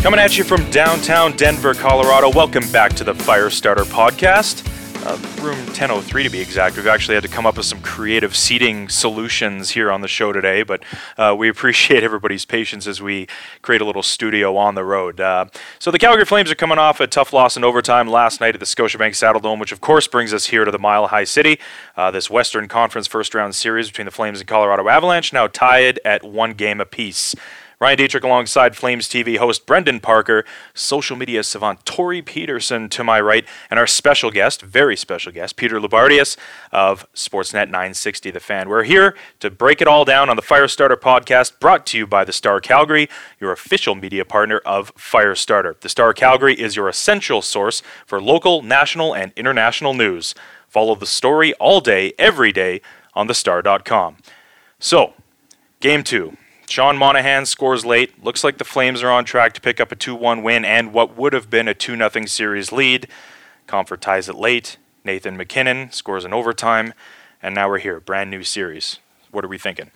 Coming at you from downtown Denver, Colorado. Welcome back to the Firestarter Podcast. Room 1003 to be exact. We've actually had to come up with some creative seating solutions here on the show today, but we appreciate everybody's patience as we create a little studio on the road. So the Calgary Flames are coming off a tough loss in overtime last night at the Scotiabank Saddledome, which of course brings us here to the Mile High City. This Western Conference first round series between the Flames and Colorado Avalanche now tied at 1 game apiece. Ryan Dietrich alongside Flames TV host Brendan Parker, social media savant Tori Peterson to my right, and our special guest, very special guest, Peter Loubardias of Sportsnet 960 The Fan. We're here to break it all down on the Firestarter Podcast, brought to you by the Star Calgary, your official media partner of Firestarter. The Star Calgary is your essential source for local, national, and international news. Follow the story all day, every day on thestar.com. So, Game 2. Sean Monahan scores late. Looks like the Flames are on track to pick up a 2-1 win and what would have been a 2-0 series lead. Comfort ties it late. Nathan MacKinnon scores in overtime. And now we're here, brand new series. What are we thinking?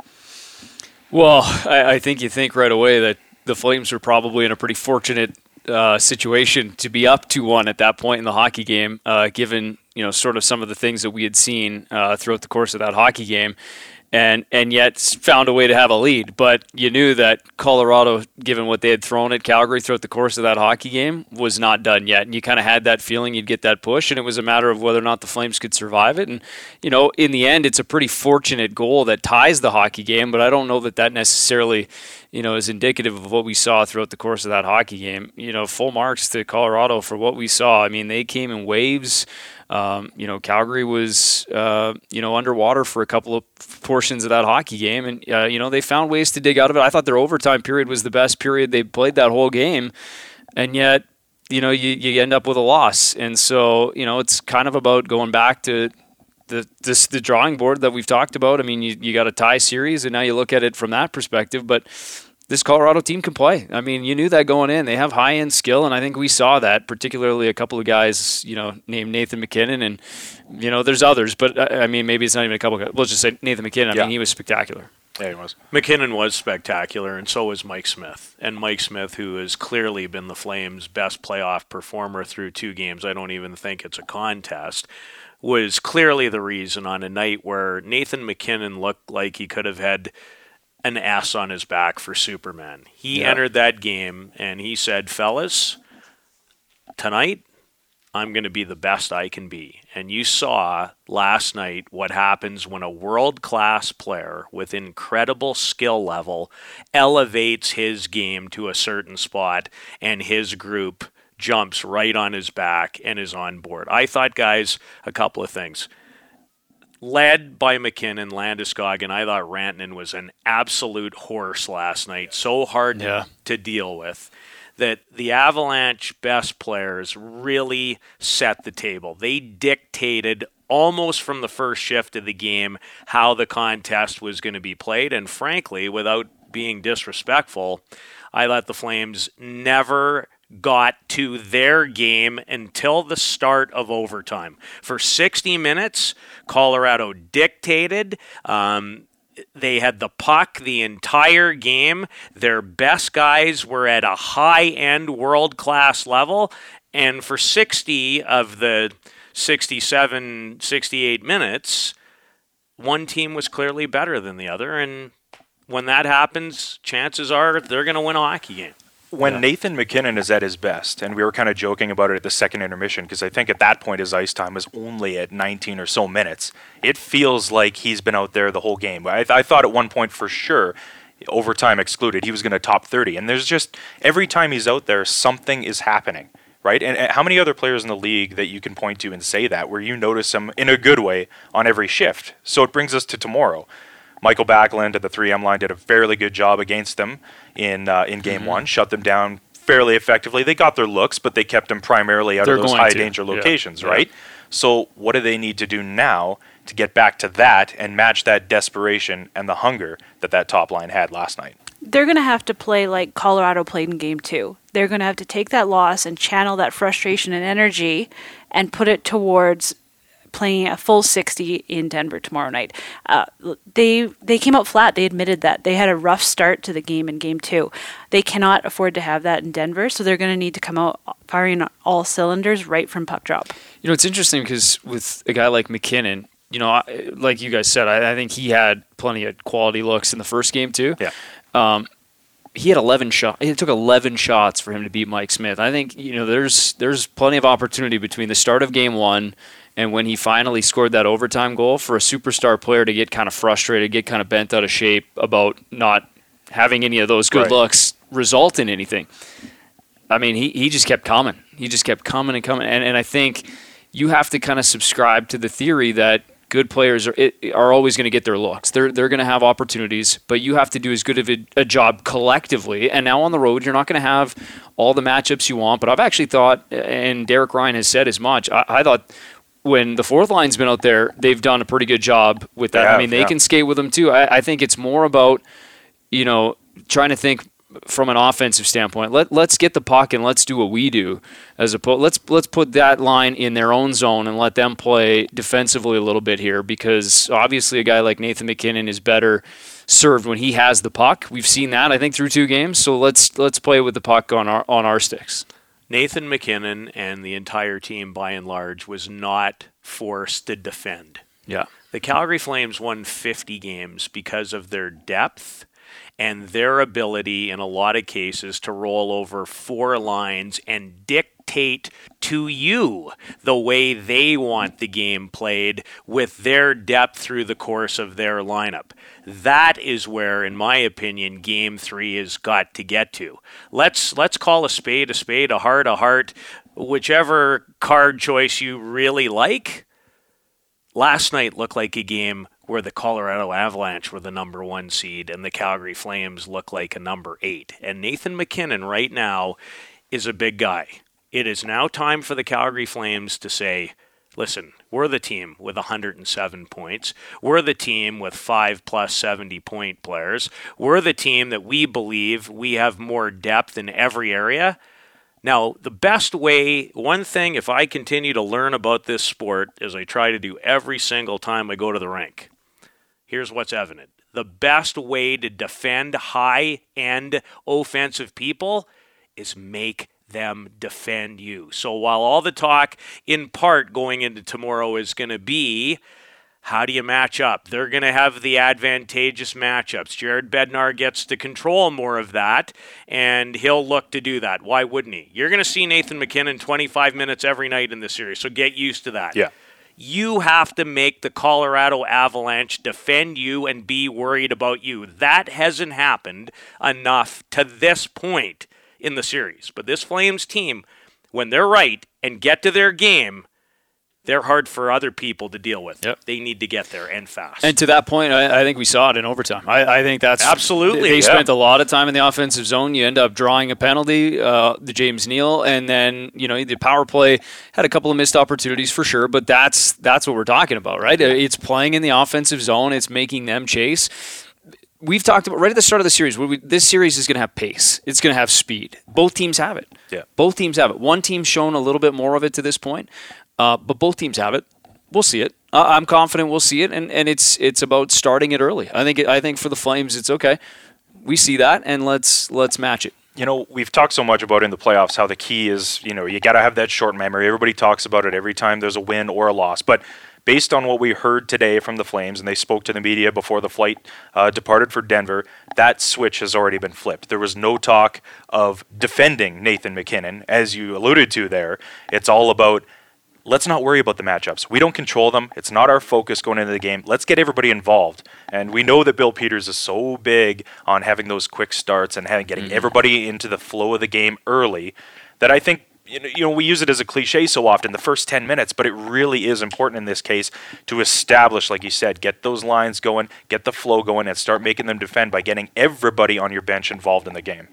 Well, I think you think right away that the Flames are probably in a pretty fortunate situation to be up 2-1 at that point in the hockey game, given sort of some of the things that we had seen throughout the course of that hockey game. And yet found a way to have a lead. But you knew that Colorado, given what they had thrown at Calgary throughout the course of that hockey game, was not done yet. And you kind of had that feeling you'd get that push, and it was a matter of whether or not the Flames could survive it. And, in the end, it's a pretty fortunate goal that ties the hockey game, but I don't know that necessarily, is indicative of what we saw throughout the course of that hockey game. Full marks to Colorado for what we saw. I mean, they came in waves. Calgary was, underwater for a couple of portions of that hockey game, and, they found ways to dig out of it. I thought their overtime period was the best period they played that whole game, and yet, you end up with a loss. And so, it's kind of about going back to the drawing board that we've talked about. I mean, you got a tie series, and now you look at it from that perspective, but this Colorado team can play. I mean, you knew that going in. They have high-end skill, and I think we saw that, particularly a couple of guys, named Nathan MacKinnon, and, there's others, but, maybe it's not even a couple of guys. Let's just say Nathan MacKinnon. I mean, he was spectacular. Yeah, he was. MacKinnon was spectacular, and so was Mike Smith. And Mike Smith, who has clearly been the Flames' best playoff performer through 2 games, I don't even think it's a contest, was clearly the reason on a night where Nathan MacKinnon looked like he could have had an S on his back for Superman. He entered that game and he said, fellas, tonight I'm going to be the best I can be. And you saw last night what happens when a world-class player with incredible skill level elevates his game to a certain spot and his group jumps right on his back and is on board. I thought, guys, a couple of things. Led by MacKinnon, Landeskog, and I thought Rantanen was an absolute horse last night. So hard to deal with that the Avalanche best players really set the table. They dictated almost from the first shift of the game how the contest was going to be played. And frankly, without being disrespectful, I thought the Flames never got to their game until the start of overtime. For 60 minutes, Colorado dictated. They had the puck the entire game. Their best guys were at a high-end world-class level. And for 60 of the 67, 68 minutes, one team was clearly better than the other. And when that happens, chances are they're going to win a hockey game. When Nathan MacKinnon is at his best, and we were kind of joking about it at the second intermission, because I think at that point his ice time was only at 19 or so minutes, it feels like he's been out there the whole game. I thought at one point for sure, overtime excluded, he was going to top 30. And there's just, every time he's out there, something is happening, right? And how many other players in the league that you can point to and say that, where you notice him in a good way on every shift? So it brings us to tomorrow. Michael Backlund at the 3M line did a fairly good job against them in Game 1, shut them down fairly effectively. They got their looks, but they kept them primarily out of those high-danger locations, right? So what do they need to do now to get back to that and match that desperation and the hunger that top line had last night? They're going to have to play like Colorado played in Game 2. They're going to have to take that loss and channel that frustration and energy and put it towards playing a full 60 in Denver tomorrow night. They came out flat. They admitted that. They had a rough start to the game in Game 2. They cannot afford to have that in Denver, so they're going to need to come out firing on all cylinders right from puck drop. It's interesting because with a guy like McKinnon, like you guys said, I think he had plenty of quality looks in the first game too. Yeah. He had 11 shots. It took 11 shots for him to beat Mike Smith. I think there's plenty of opportunity between the start of Game 1 and when he finally scored that overtime goal for a superstar player to get kind of frustrated, get kind of bent out of shape about not having any of those good looks result in anything. I mean, he just kept coming. He just kept coming and coming. And I think you have to kind of subscribe to the theory that good players are always going to get their looks. They're going to have opportunities, but you have to do as good of a job collectively. And now on the road, you're not going to have all the matchups you want. But I've actually thought, and Derek Ryan has said as much, I thought when the fourth line's been out there, they've done a pretty good job with that. They can skate with them too. I think it's more about, trying to think from an offensive standpoint. Let's get the puck and let's do what we do, as opposed. Let's put that line in their own zone and let them play defensively a little bit here, because obviously a guy like Nathan McKinnon is better served when he has the puck. We've seen that, I think, through 2 games. So let's play with the puck on our sticks. Nathan McKinnon and the entire team, by and large, was not forced to defend. Yeah. The Calgary Flames won 50 games because of their depth and their ability, in a lot of cases, to roll over 4 lines and dictate to you the way they want the game played with their depth through the course of their lineup. That is where, in my opinion, Game 3 has got to get to. Let's call a spade, a heart, whichever card choice you really like. Last night looked like a game where the Colorado Avalanche were the number 1 seed and the Calgary Flames look like a number 8. And Nathan McKinnon right now is a big guy. It is now time for the Calgary Flames to say, listen, we're the team with 107 points. We're the team with 5+ 70-point players. We're the team that we believe we have more depth in every area. Now, the best way, one thing, if I continue to learn about this sport, as I try to do every single time I go to the rink, here's what's evident. The best way to defend high-end offensive people is make them defend you. So while all the talk, in part, going into tomorrow is going to be, how do you match up? They're going to have the advantageous matchups. Jared Bednar gets to control more of that, and he'll look to do that. Why wouldn't he? You're going to see Nathan McKinnon 25 minutes every night in this series, so get used to that. Yeah. You have to make the Colorado Avalanche defend you and be worried about you. That hasn't happened enough to this point in the series. But this Flames team, when they're right and get to their game, they're hard for other people to deal with. Yep. They need to get there and fast. And to that point, I think we saw it in overtime. I think that's absolutely. They spent a lot of time in the offensive zone. You end up drawing a penalty, the James Neal, and then the power play had a couple of missed opportunities for sure. But that's what we're talking about, right? It's playing in the offensive zone. It's making them chase. We've talked about right at the start of the series. This series is going to have pace. It's going to have speed. Both teams have it. Yeah. Both teams have it. One team's shown a little bit more of it to this point. But both teams have it. We'll see it. I'm confident we'll see it, and it's about starting it early. I think for the Flames, it's okay. We see that, and let's match it. We've talked so much about in the playoffs how the key is, you got to have that short memory. Everybody talks about it every time there's a win or a loss. But based on what we heard today from the Flames, and they spoke to the media before the flight departed for Denver, that switch has already been flipped. There was no talk of defending Nathan McKinnon, as you alluded to there. It's all about, let's not worry about the matchups. We don't control them. It's not our focus going into the game. Let's get everybody involved. And we know that Bill Peters is so big on having those quick starts and getting everybody into the flow of the game early that I think, we use it as a cliche so often, the first 10 minutes, but it really is important in this case to establish, like you said, get those lines going, get the flow going, and start making them defend by getting everybody on your bench involved in the game.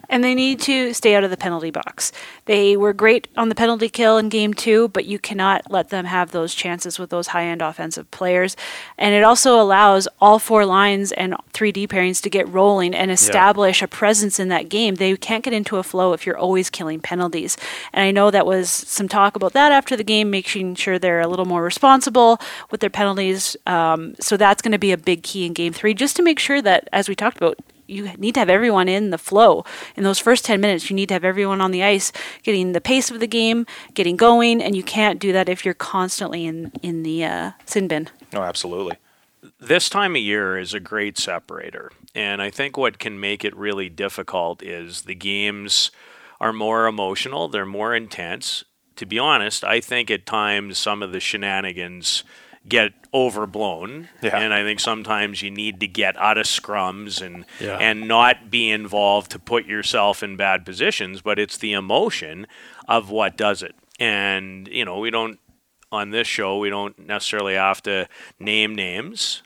And they need to stay out of the penalty box. They were great on the penalty kill in Game 2, but you cannot let them have those chances with those high-end offensive players. And it also allows all 4 lines and 3D pairings to get rolling and establish a presence in that game. They can't get into a flow if you're always killing penalties. And I know that was some talk about that after the game, making sure they're a little more responsible with their penalties. So that's going to be a big key in Game 3, just to make sure that, as we talked about, you need to have everyone in the flow. In those first 10 minutes, you need to have everyone on the ice, getting the pace of the game, getting going, and you can't do that if you're constantly in the sin bin. No, absolutely. This time of year is a great separator, and I think what can make it really difficult is the games are more emotional, they're more intense. To be honest, I think at times some of the shenanigans get overblown, and I think sometimes you need to get out of scrums and not be involved to put yourself in bad positions, but it's the emotion of what does it. And, you know, on this show, we don't necessarily have to name names,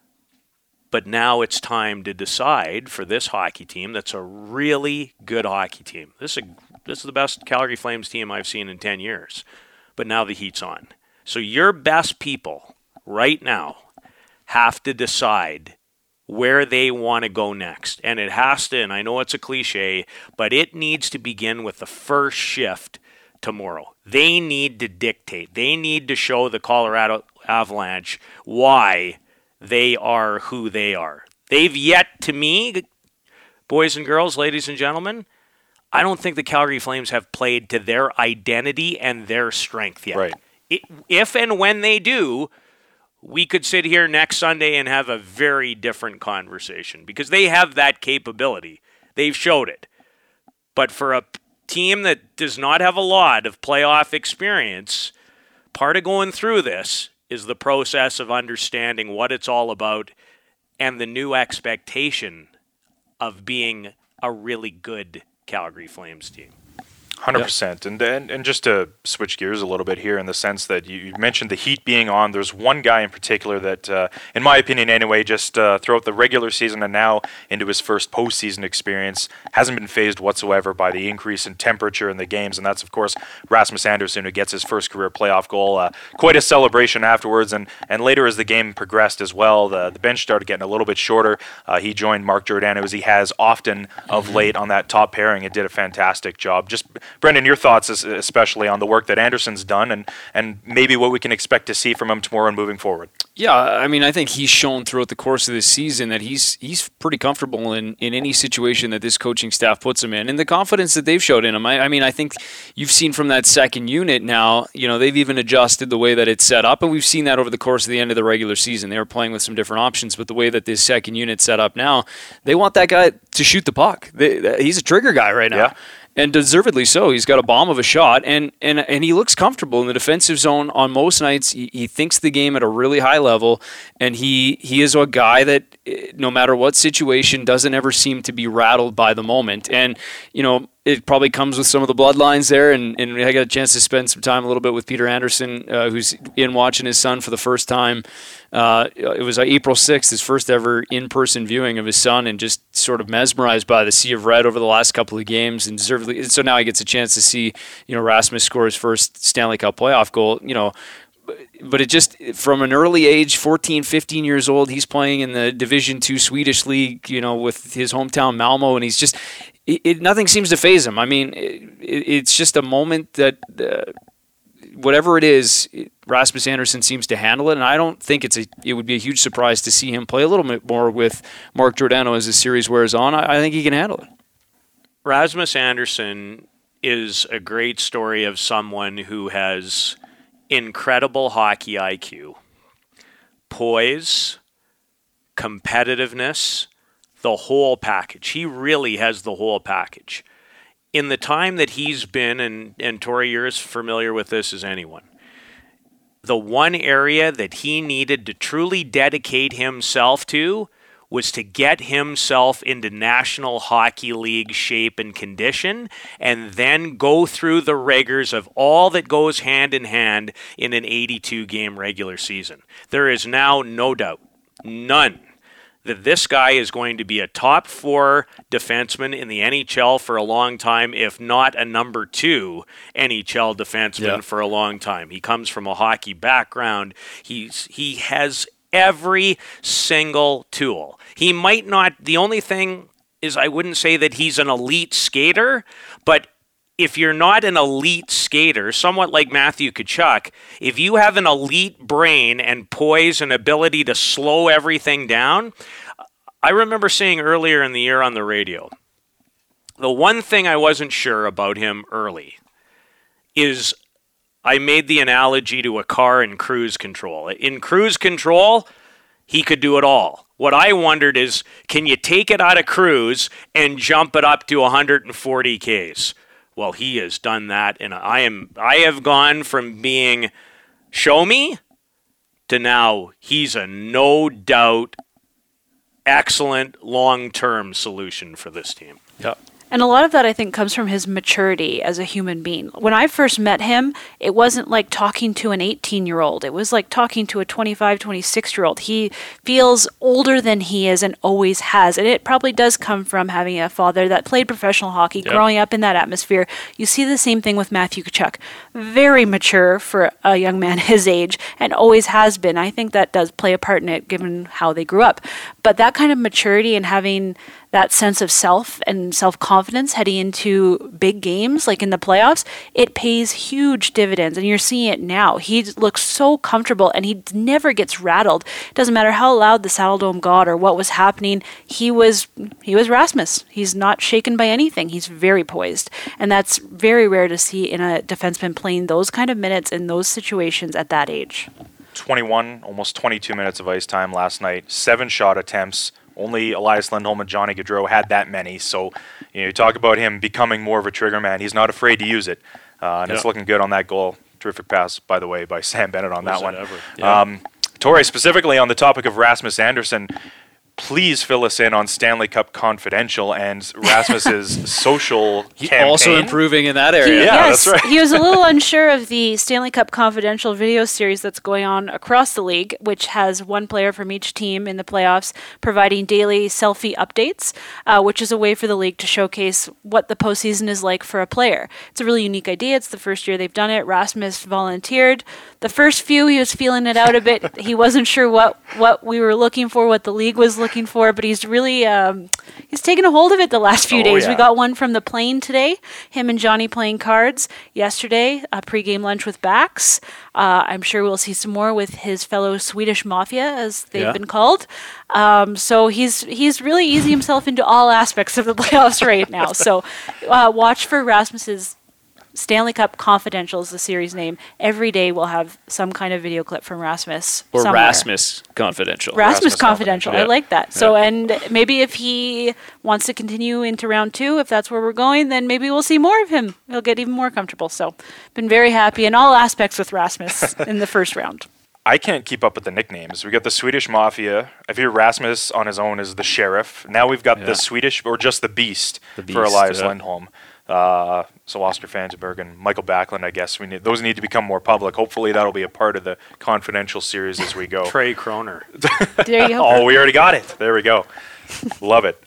but now it's time to decide for this hockey team that's a really good hockey team. This is the best Calgary Flames team I've seen in 10 years, but now the heat's on. So your best people right now have to decide where they want to go next. And it has to, and I know it's a cliche, but it needs to begin with the first shift tomorrow. They need to dictate. They need to show the Colorado Avalanche why they are who they are. They've yet, to me, boys and girls, ladies and gentlemen, I don't think the Calgary Flames have played to their identity and their strength yet. Right. If and when they do, we could sit here next Sunday and have a very different conversation because they have that capability. They've showed it. But for a team that does not have a lot of playoff experience, part of going through this is the process of understanding what it's all about and the new expectation of being a really good Calgary Flames team. 100%. And just to switch gears a little bit here in the sense that you mentioned the heat being on, there's one guy in particular that, in my opinion anyway, just throughout the regular season and now into his first postseason experience, hasn't been fazed whatsoever by the increase in temperature in the games, and that's, of course, Rasmus Andersson, who gets his first career playoff goal. Quite a celebration afterwards, and later as the game progressed as well, the bench started getting a little bit shorter. He joined Mark Giordano, as he has often of late, on that top pairing and did a fantastic job. Just Brendan, your thoughts especially on the work that Andersson's done and maybe what we can expect to see from him tomorrow and moving forward. Yeah, I mean, I think he's shown throughout the course of this season that he's pretty comfortable in any situation that this coaching staff puts him in, and the confidence that they've showed in him. I mean, I think you've seen from that second unit now, you know, they've even adjusted the way that it's set up, and we've seen that over the course of the end of the regular season. They were playing with some different options, but the way that this second unit's set up now, they want that guy to shoot the puck. He's a trigger guy right now. Yeah. And deservedly so. He's got a bomb of a shot, and he looks comfortable in the defensive zone on most nights. He thinks the game at a really high level, and he is a guy that, no matter what situation, doesn't ever seem to be rattled by the moment. And, you know, it probably comes with some of the bloodlines there, and I got a chance to spend some time a little bit with Peter Anderson, who's in watching his son for the first time. It was April 6th, his first ever in-person viewing of his son, and just sort of mesmerized by the sea of red over the last couple of games, and deservedly. So now he gets a chance to see, you know, Rasmus score his first Stanley Cup playoff goal, you know. But it just, from an early age, 14, 15 years old, he's playing in the Division II Swedish League, you know, with his hometown Malmo, and he's just, nothing seems to faze him. I mean, it's just a moment that, whatever it is, Rasmus Andersson seems to handle it, and I don't think it would be a huge surprise to see him play a little bit more with Mark Giordano as the series wears on. I think he can handle it. Rasmus Andersson is a great story of someone who has incredible hockey IQ, poise, competitiveness, the whole package. He really has the whole package. In the time that he's been, and Tori, you're as familiar with this as anyone, the one area that he needed to truly dedicate himself to was to get himself into National Hockey League shape and condition, and then go through the rigors of all that goes hand in hand in an 82-game regular season. There is now no doubt, none, that this guy is going to be a top 4 defenseman in the NHL for a long time, if not a number 2 NHL defenseman for a long time. He comes from a hockey background. He has every single tool. He might not, the only thing is I wouldn't say that he's an elite skater, but if you're not an elite skater, somewhat like Matthew Tkachuk, if you have an elite brain and poise and ability to slow everything down, I remember saying earlier in the year on the radio, the one thing I wasn't sure about him early is I made the analogy to a car in cruise control. In cruise control, he could do it all. What I wondered is, can you take it out of cruise and jump it up to 140 Ks? Well, he has done that, and I have gone from being show me to now he's a no doubt excellent long-term solution for this team. Yeah. And a lot of that, I think, comes from his maturity as a human being. When I first met him, it wasn't like talking to an 18-year-old. It was like talking to a 25, 26-year-old. He feels older than he is and always has. And it probably does come from having a father that played professional hockey, growing up in that atmosphere. You see the same thing with Matthew Tkachuk. Very mature for a young man his age and always has been. I think that does play a part in it, given how they grew up. But that kind of maturity and having that sense of self and self-confidence heading into big games like in the playoffs, it pays huge dividends, and you're seeing it now. He looks so comfortable, and he never gets rattled. It doesn't matter how loud the Saddle Dome got or what was happening. He was Rasmus. He's not shaken by anything. He's very poised, and that's very rare to see in a defenseman playing those kind of minutes in those situations at that age. 21, almost 22 minutes of ice time last night, 7 shot attempts. Only Elias Lindholm and Johnny Gaudreau had that many. So you talk about him becoming more of a trigger man. He's not afraid to use it. And it's looking good on that goal. Terrific pass, by the way, by Sam Bennett on that one. Torrey, specifically on the topic of Rasmus Andersson, please fill us in on Stanley Cup Confidential and Rasmus's social campaign. Also improving in that area. That's right. He was a little unsure of the Stanley Cup Confidential video series that's going on across the league, which has one player from each team in the playoffs providing daily selfie updates, which is a way for the league to showcase what the postseason is like for a player. It's a really unique idea. It's the first year they've done it. Rasmus volunteered. The first few, he was feeling it out a bit. He wasn't sure what we were looking for, what the league was looking for, but he's really he's taken a hold of it the last few days. We got one from the plane today, him and Johnny playing cards. Yesterday, a pregame lunch with Bax. I'm sure we'll see some more with his fellow Swedish Mafia, as they've been called. So he's really easing himself into all aspects of the playoffs right now. So watch for Rasmus's Stanley Cup Confidential is the series name. Every day we'll have some kind of video clip from Rasmus. Or somewhere. Rasmus Confidential. Rasmus Confidential. Yeah. I like that. So, and maybe if he wants to continue into round 2, if that's where we're going, then maybe we'll see more of him. He'll get even more comfortable. So, been very happy in all aspects with Rasmus in the first round. I can't keep up with the nicknames. We got the Swedish Mafia. I hear Rasmus on his own is the Sheriff. Now we've got the Swedish, or just the Beast for Elias Lindholm. So Oscar Fantenberg and Michael Backlund, I guess those need to become more public. Hopefully that'll be a part of the Confidential series as we go. Trey Kroner. There you go. Oh, we already got it. There we go. Love it.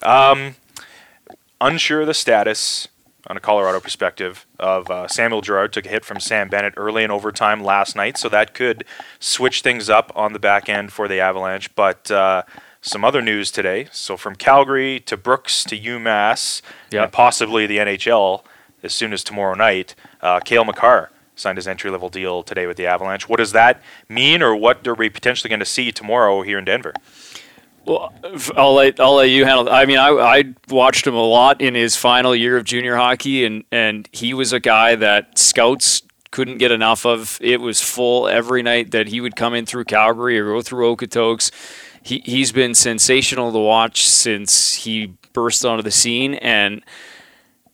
Unsure of the status on a Colorado perspective of Samuel Girard. Took a hit from Sam Bennett early in overtime last night, so that could switch things up on the back end for the Avalanche. But some other news today. So from Calgary to Brooks to UMass and possibly the NHL as soon as tomorrow night, Cale Makar signed his entry-level deal today with the Avalanche. What does that mean, or what are we potentially going to see tomorrow here in Denver? Well, I'll let you handle it. I mean, I watched him a lot in his final year of junior hockey, and he was a guy that scouts couldn't get enough of. It was full every night that he would come in through Calgary or go through Okotoks. He's been sensational to watch since he burst onto the scene, and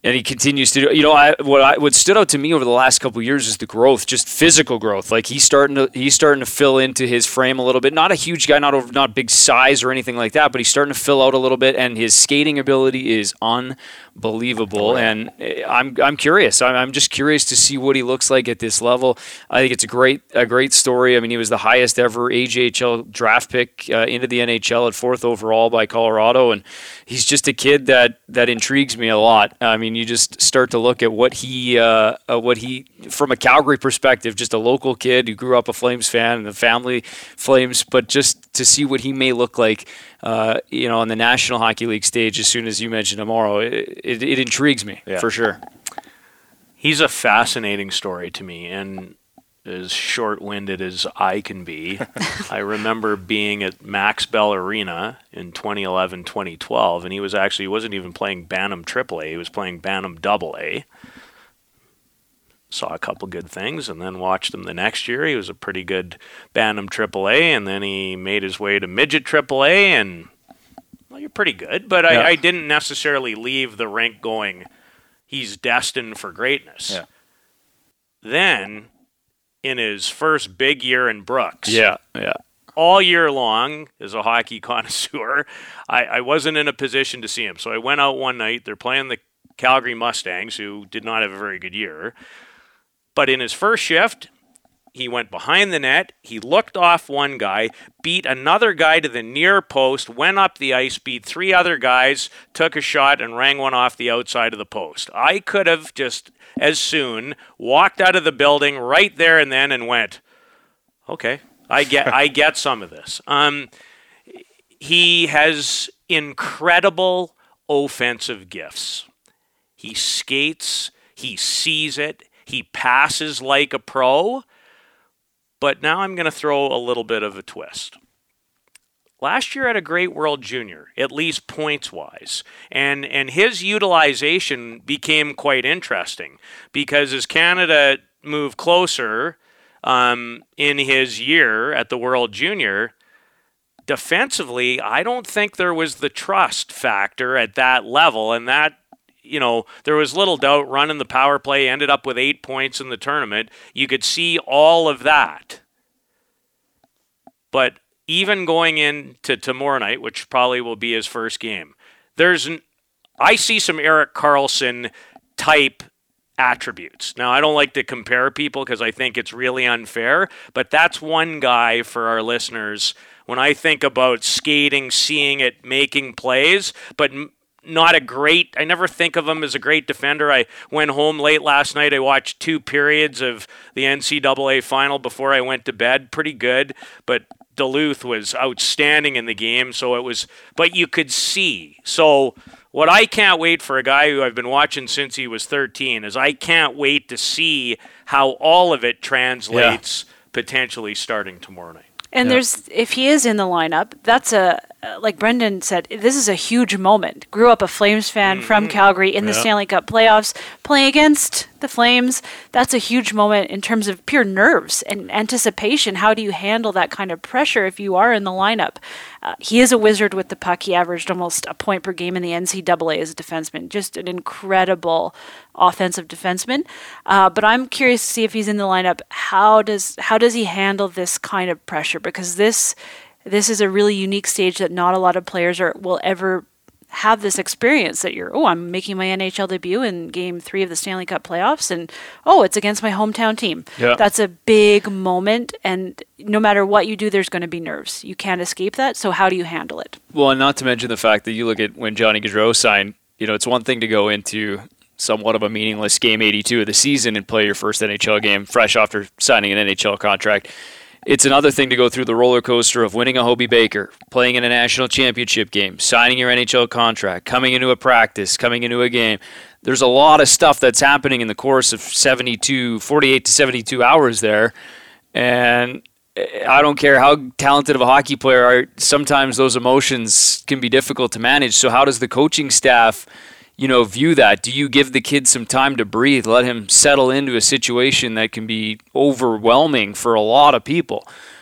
And he continues to do. What stood out to me over the last couple of years is the growth, just physical growth. Like he's starting to fill into his frame a little bit. Not a huge guy, not big size or anything like that, but he's starting to fill out a little bit. And his skating ability is unbelievable. And I'm curious. I'm just curious to see what he looks like at this level. I think it's a great story. I mean, he was the highest ever AJHL draft pick into the NHL at 4th overall by Colorado, and he's just a kid that intrigues me a lot. I mean, you just start to look at what he from a Calgary perspective, just a local kid who grew up a Flames fan and the family Flames, but just to see what he may look like, on the National Hockey League stage as soon as you mentioned tomorrow, it intrigues me for sure. He's a fascinating story to me, and as short-winded as I can be. I remember being at Max Bell Arena in 2011-2012, and he wasn't even playing Bantam AAA, he was playing Bantam AA. Saw a couple good things, and then watched him the next year. He was a pretty good Bantam AAA, and then he made his way to Midget AAA, and, well, you're pretty good. But yeah. I didn't necessarily leave the rink going, he's destined for greatness. Yeah. Then, in his first big year in Brooks. Yeah. All year long, as a hockey connoisseur, I wasn't in a position to see him. So I went out one night. They're playing the Calgary Mustangs, who did not have a very good year. But in his first shift, he went behind the net. He looked off one guy, beat another guy to the near post, went up the ice, beat 3 other guys, took a shot, and rang one off the outside of the post. I could have just as soon walked out of the building right there and then and went, okay, I get some of this. He has incredible offensive gifts. He skates, he sees it, he passes like a pro. But now I'm going to throw a little bit of a twist. Last year had a great World Junior, at least points-wise. And his utilization became quite interesting because as Canada moved closer in his year at the World Junior, defensively, I don't think there was the trust factor at that level. And that, there was little doubt running the power play, ended up with 8 points in the tournament. You could see all of that. But even going into tomorrow night, which probably will be his first game, I see some Erik Karlsson type attributes. Now, I don't like to compare people because I think it's really unfair, but that's one guy for our listeners. When I think about skating, seeing it, making plays, but I never think of him as a great defender. I went home late last night. I watched 2 periods of the NCAA final before I went to bed. Pretty good, but Duluth was outstanding in the game, but you could see. So what I can't wait for a guy who I've been watching since he was 13 is I can't wait to see how all of it translates potentially starting tomorrow night. And if he is in the lineup, that's like Brendan said, this is a huge moment. Grew up a Flames fan from Calgary in the Stanley Cup playoffs, playing against the Flames. That's a huge moment in terms of pure nerves and anticipation. How do you handle that kind of pressure if you are in the lineup? He is a wizard with the puck. He averaged almost a point per game in the NCAA as a defenseman. Just an incredible offensive defenseman. But I'm curious to see if he's in the lineup. How does he handle this kind of pressure? Because this is a really unique stage that not a lot of players will ever have this experience that I'm making my NHL debut in Game 3 of the Stanley Cup playoffs, and it's against my hometown team. Yeah. That's a big moment, and no matter what you do, there's going to be nerves. You can't escape that, so how do you handle it? Well, and not to mention the fact that you look at when Johnny Gaudreau signed, it's one thing to go into somewhat of a meaningless Game 82 of the season and play your first NHL game fresh after signing an NHL contract. It's another thing to go through the roller coaster of winning a Hobey Baker, playing in a national championship game, signing your NHL contract, coming into a practice, coming into a game. There's a lot of stuff that's happening in the course of 48 to 72 hours there. And I don't care how talented of a hockey player are, sometimes those emotions can be difficult to manage. So how does the coaching staff view that? Do you give the kid some time to breathe, let him settle into a situation that can be overwhelming for a lot of people?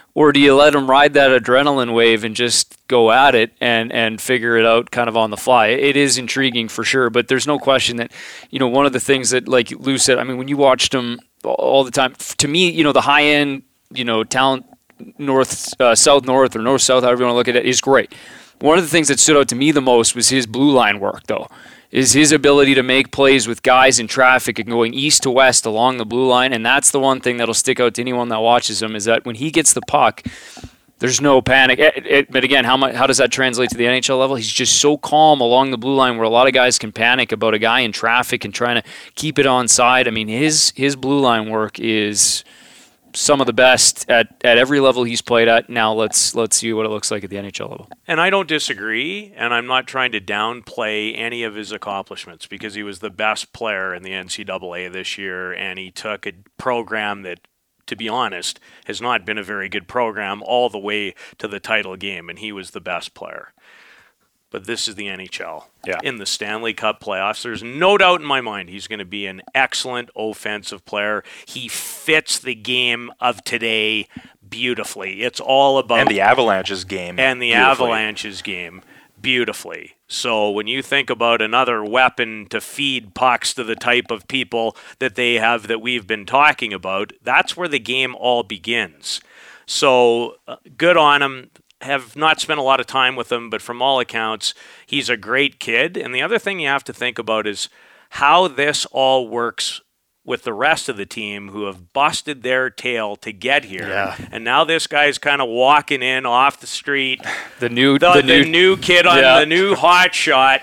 Or do you let them ride that adrenaline wave and just go at it and figure it out kind of on the fly? It is intriguing for sure, but there's no question that, one of the things that, like Lou said, I mean, when you watched him all the time, to me, the high end, talent south-north or north-south, however you want to look at it, is great. One of the things that stood out to me the most was his blue line work, though, is his ability to make plays with guys in traffic and going east to west along the blue line, and that's the one thing that'll stick out to anyone that watches him, is that when he gets the puck, there's no panic. But again, how does that translate to the NHL level? He's just so calm along the blue line where a lot of guys can panic about a guy in traffic and trying to keep it on side. I mean, his blue line work is some of the best at every level he's played at. Now let's see what it looks like at the NHL level. And I don't disagree, and I'm not trying to downplay any of his accomplishments, because he was the best player in the NCAA this year, and he took a program that, to be honest, has not been a very good program all the way to the title game, and he was the best player. But this is the NHL. Yeah. In the Stanley Cup playoffs, there's no doubt in my mind he's going to be an excellent offensive player. He fits the game of today beautifully. It's all about... And the Avalanche's game. And the Avalanche's game beautifully. So when you think about another weapon to feed pucks to the type of people that they have that we've been talking about, that's where the game all begins. So good on him. Have not spent a lot of time with him, but from all accounts, he's a great kid. And the other thing you have to think about is how this all works with the rest of the team who have busted their tail to get here. Yeah. And now this guy's kind of walking in off the street. The new kid on the new hot shot,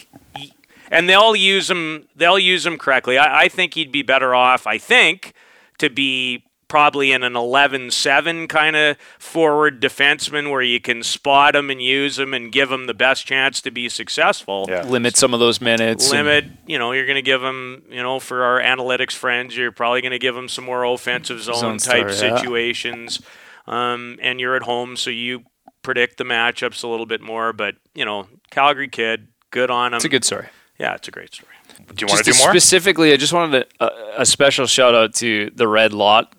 and they'll use him correctly. I think he'd be better off, to be probably in an 11-7 kind of forward defenseman where you can spot him and use him and give him the best chance to be successful. Yeah. Limit some of those minutes. You're going to give him, for our analytics friends, you're probably going to give him some more offensive zone type situations. And you're at home, so you predict the matchups a little bit more. But, Calgary kid, good on him. It's a good story. Yeah, it's a great story. Do you want to do more? Specifically, I just wanted a special shout out to the Red Lot.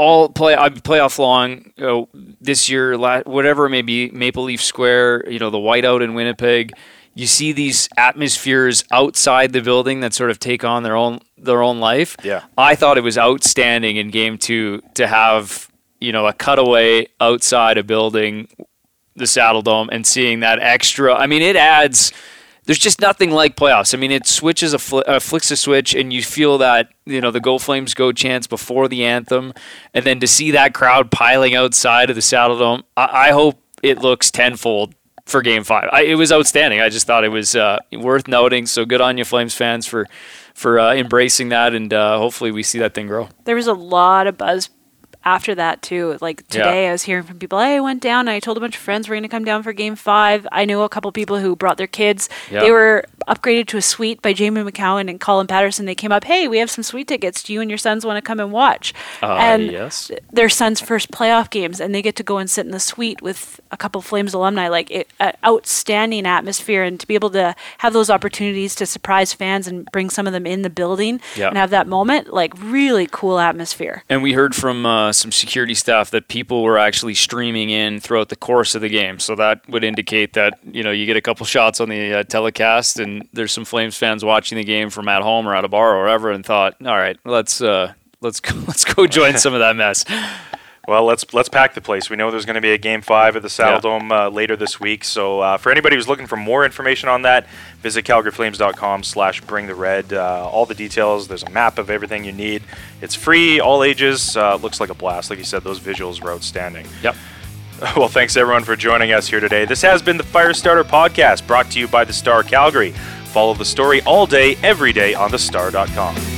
Playoff long this year, whatever it may be, Maple Leaf Square, the whiteout in Winnipeg. You see these atmospheres outside the building that sort of take on their own life. Yeah, I thought it was outstanding in Game 2 to have a cutaway outside a building, the Saddle Dome, and seeing that extra. I mean, it adds. There's just nothing like playoffs. I mean, it switches flicks a switch, and you feel that the Go Flames Go chants before the anthem, and then to see that crowd piling outside of the Saddle Dome, I hope it looks tenfold for Game 5. It was outstanding. I just thought it was worth noting. So good on you, Flames fans, for embracing that, and hopefully we see that thing grow. There was a lot of buzz after that too. Like today, I was hearing from people, hey, I went down and I told a bunch of friends we're going to come down for Game 5. I knew a couple people who brought their kids. Yeah. They were upgraded to a suite by Jamie McCowan and Colin Patterson. They came up, hey, we have some suite tickets. Do you and your sons want to come and watch? And yes. Their son's first playoff games, and they get to go and sit in the suite with a couple Flames alumni. Outstanding atmosphere, and to be able to have those opportunities to surprise fans and bring some of them in the building and have that moment, really cool atmosphere. And we heard from some security staff that people were actually streaming in throughout the course of the game. So that would indicate that, you get a couple shots on the telecast and there's some Flames fans watching the game from at home or at a bar or wherever and thought, all right, let's go join some of that mess. Well, let's pack the place. We know there's going to be a Game 5 at the Saddle Dome later this week. So for anybody who's looking for more information on that, visit calgaryflames.com/bringthered. All the details. There's a map of everything you need. It's free, all ages. Looks like a blast. Like you said, those visuals were outstanding. Yep. Well, thanks everyone for joining us here today. This has been the Firestarter Podcast, brought to you by the Star Calgary. Follow the story all day, every day on thestar.com.